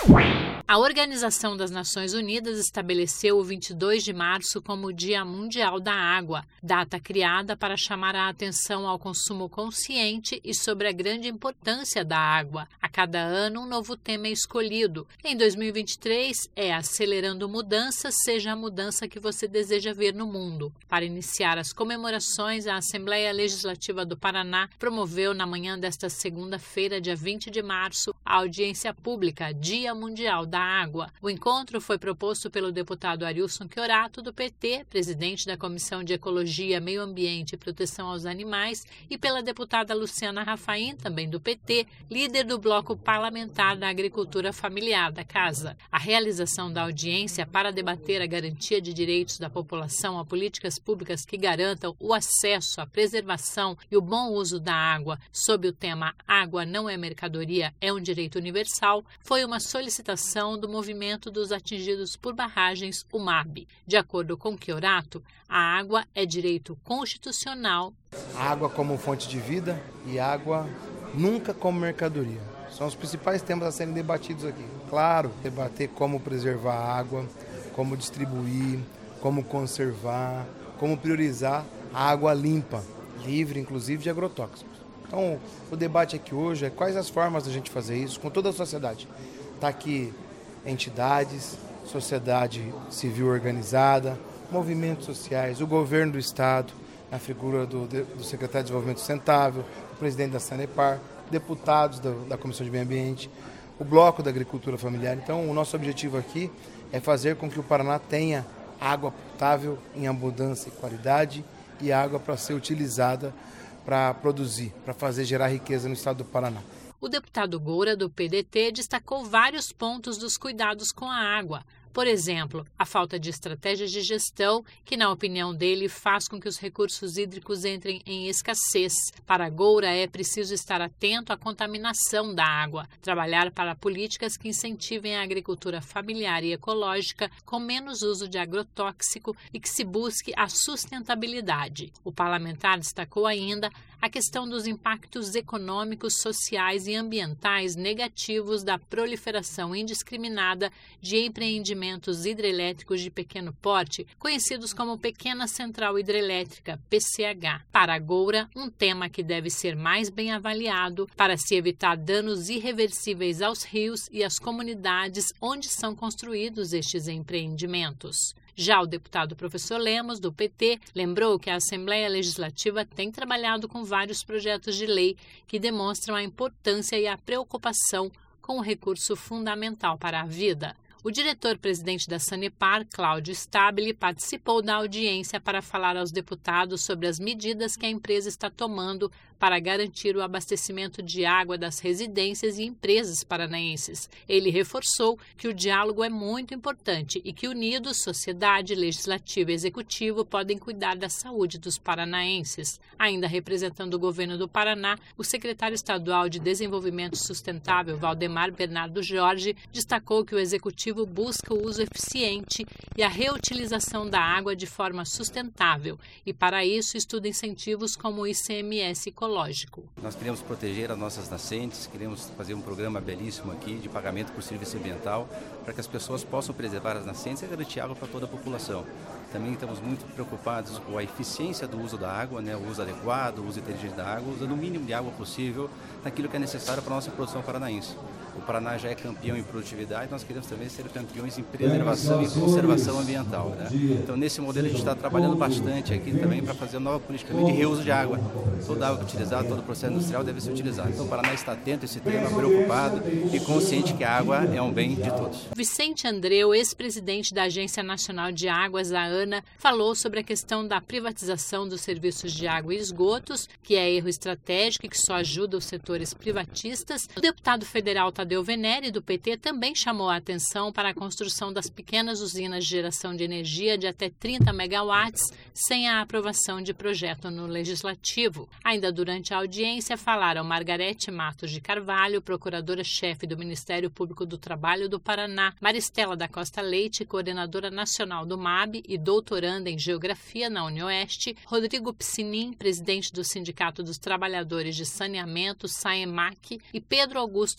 A Organização das Nações Unidas estabeleceu o 22 de março como o Dia Mundial da Água, data criada para chamar a atenção ao consumo consciente e sobre a grande importância da água. A cada ano, um novo tema é escolhido. Em 2023, é Acelerando Mudanças, seja a mudança que você deseja ver no mundo. Para iniciar as comemorações, a Assembleia Legislativa do Paraná promoveu na manhã desta segunda-feira, dia 20 de março, a audiência pública Dia Mundial da Água. O encontro foi proposto pelo deputado Arilson Chiorato, do PT, presidente da Comissão de Ecologia, Meio Ambiente e Proteção aos Animais, e pela deputada Luciana Rafaim, também do PT, líder do bloco parlamentar da Agricultura Familiar da Casa. A realização da audiência para debater a garantia de direitos da população a políticas públicas que garantam o acesso, a preservação e o bom uso da água, sob o tema Água não é mercadoria, é um direito universal, foi uma solicitação do movimento dos atingidos por barragens, o MAB. De acordo com Chiorato, a água é direito constitucional. Água como fonte de vida e água nunca como mercadoria. São os principais temas a serem debatidos aqui. Claro, debater como preservar a água, como distribuir, como conservar, como priorizar a água limpa, livre inclusive de agrotóxicos. Então, o debate aqui hoje é quais as formas da gente fazer isso com toda a sociedade. Está aqui entidades, sociedade civil organizada, movimentos sociais, o governo do estado, a figura do secretário de Desenvolvimento Sustentável, o presidente da Sanepar, deputados da Comissão de Meio Ambiente, o bloco da Agricultura Familiar. Então, o nosso objetivo aqui é fazer com que o Paraná tenha água potável em abundância e qualidade e água para ser utilizada para produzir, para gerar riqueza no estado do Paraná. O deputado Goura, do PDT, destacou vários pontos dos cuidados com a água. Por exemplo, a falta de estratégias de gestão, que, na opinião dele, faz com que os recursos hídricos entrem em escassez. Para Goura, é preciso estar atento à contaminação da água, trabalhar para políticas que incentivem a agricultura familiar e ecológica com menos uso de agrotóxico e que se busque a sustentabilidade. O parlamentar destacou ainda a questão dos impactos econômicos, sociais e ambientais negativos da proliferação indiscriminada de empreendimentos hidrelétricos de pequeno porte, conhecidos como Pequena Central Hidrelétrica, PCH. Para Goura, um tema que deve ser mais bem avaliado para se evitar danos irreversíveis aos rios e às comunidades onde são construídos estes empreendimentos. Já o deputado professor Lemos, do PT, lembrou que a Assembleia Legislativa tem trabalhado com vários projetos de lei que demonstram a importância e a preocupação com o recurso fundamental para a vida. O diretor-presidente da Sanepar, Cláudio Stabile, participou da audiência para falar aos deputados sobre as medidas que a empresa está tomando para garantir o abastecimento de água das residências e empresas paranaenses. Ele reforçou que o diálogo é muito importante e que unidos, sociedade, legislativo e executivo podem cuidar da saúde dos paranaenses. Ainda representando o governo do Paraná, o secretário estadual de Desenvolvimento Sustentável, Valdemar Bernardo Jorge, destacou que o executivo busca o uso eficiente e a reutilização da água de forma sustentável e, para isso, estuda incentivos como o ICMS ecológico. Nós queremos proteger as nossas nascentes, queremos fazer um programa belíssimo aqui de pagamento por serviço ambiental para que as pessoas possam preservar as nascentes e garantir água para toda a população. Também estamos muito preocupados com a eficiência do uso da água, o uso adequado, o uso inteligente da água, usando o mínimo de água possível naquilo que é necessário para a nossa produção paranaense. O Paraná já é campeão em produtividade, nós queremos também ser campeões em preservação e conservação ambiental. Então, nesse modelo, a gente está trabalhando bastante aqui também para fazer uma nova política de reuso de água. Toda água utilizada, todo o processo industrial deve ser utilizado. Então, o Paraná está atento a esse tema, preocupado e consciente que a água é um bem de todos. Vicente Andreu, ex-presidente da Agência Nacional de Águas, a ANA, falou sobre a questão da privatização dos serviços de água e esgotos, que é erro estratégico e que só ajuda os setores privatistas. O deputado federal Tadeu Venere, do PT, também chamou a atenção para a construção das pequenas usinas de geração de energia de até 30 megawatts, sem a aprovação de projeto no Legislativo. Ainda durante a audiência, falaram Margarete Matos de Carvalho, procuradora-chefe do Ministério Público do Trabalho do Paraná, Maristela da Costa Leite, coordenadora nacional do MAB e doutoranda em Geografia na UniOeste, Rodrigo Piscinin, presidente do Sindicato dos Trabalhadores de Saneamento, SAEMAC, e Pedro Augusto Breda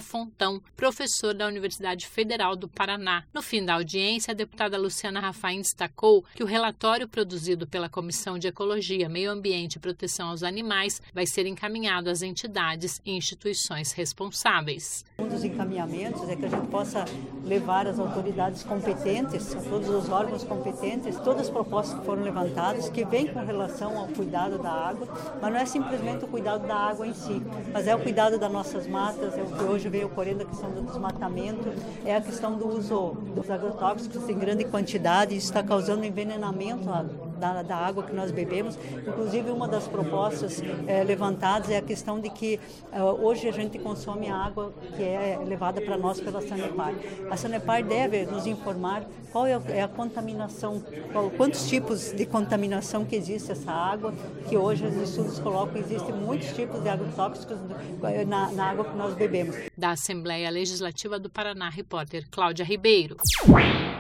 Fontão, professor da Universidade Federal do Paraná. No fim da audiência, a deputada Luciana Rafaim destacou que o relatório produzido pela Comissão de Ecologia, Meio Ambiente e Proteção aos Animais vai ser encaminhado às entidades e instituições responsáveis. Um dos encaminhamentos é que a gente possa levar às autoridades competentes, a todos os órgãos competentes, todas as propostas que foram levantadas, que vêm com relação ao cuidado da água, mas não é simplesmente o cuidado da água em si, mas é o cuidado das nossas matas, é o que hoje vem ocorrendo, a questão do desmatamento, é a questão do uso dos agrotóxicos em grande quantidade, isso está causando envenenamento da água que nós bebemos. Inclusive, uma das propostas levantadas é a questão de que hoje a gente consome a água que é levada para nós pela Sanepar. A Sanepar deve nos informar qual é a contaminação, quantos tipos de contaminação que existe essa água, que hoje os estudos colocam que existem muitos tipos de agrotóxicos na água que nós bebemos. Da Assembleia Legislativa do Paraná, repórter Cláudia Ribeiro.